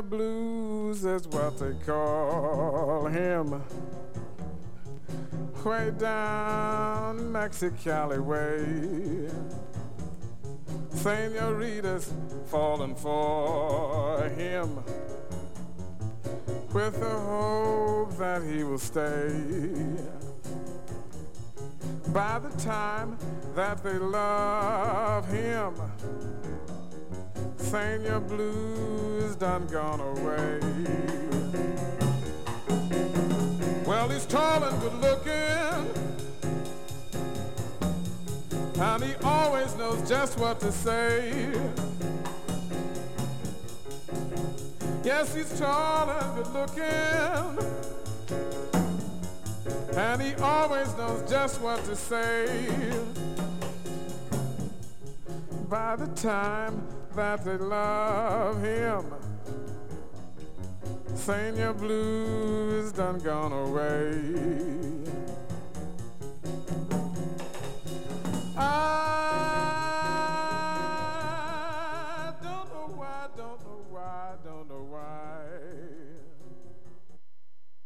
Senior Blues is what they call him. Way down Mexicali way, Senorita's falling for him, with the hope that he will stay. By the time that they love him, Senor Blues done gone away. Well, he's tall and good looking, and he always knows just what to say. Yes, he's tall and good looking, and he always knows just what to say. By the time that they love him, Senor Blues done gone away.